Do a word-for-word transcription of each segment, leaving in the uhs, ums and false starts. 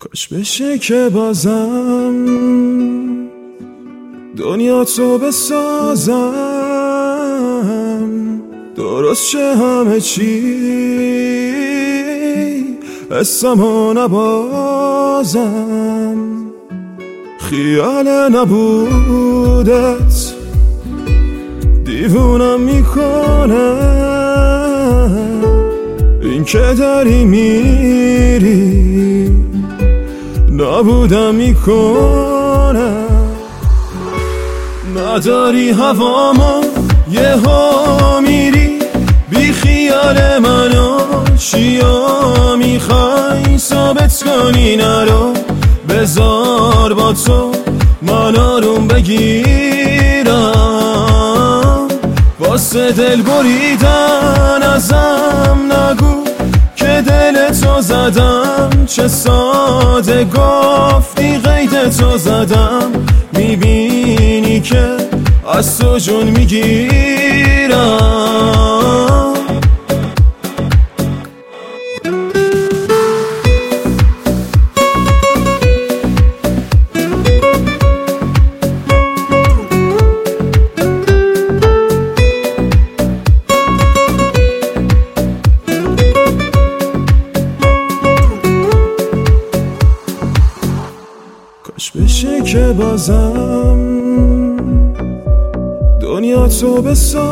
کاش بشه که بازم دنیا تو بسازم، درست شه همه چی حسمو نبازم. خیال نبودت دیوونم میکنه، این که داری میری نابودم میکنه. نداری هوامو یه ها میری بی خیال منو، چیا میخوای ثابت کنی؟ نرو بذار با تو من آروم بگیرم، واسه دل بریدن ازم نگو که دل تو زدم. چه ساده گفتی قید تو زدم، میبینی که از تو جون میگیرم. کاش بشه که بازم دنیا تو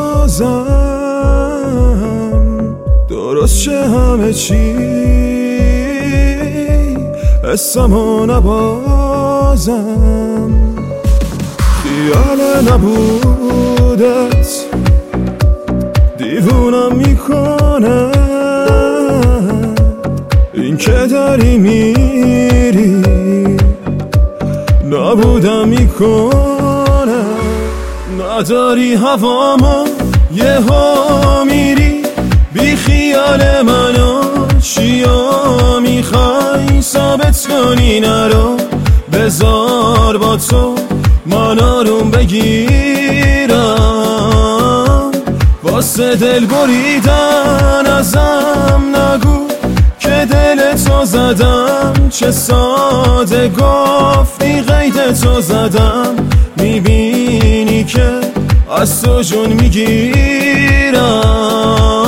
بسازم، درست شه همه چی حسمو نبازم. خیال نبودت دیوونم میکنه، این که داری میری نابودم میکنه. نداری هوامو یه ها میری بی خیال منو، چیا میخوای ثابت کنی؟ نرو بذار با تو من آروم بگیرم، واسه دل بریدن ازم نگو که دل تو زدم. چه ساده گفتی قید تو زدم، میبینی که از تو جون میگیرم.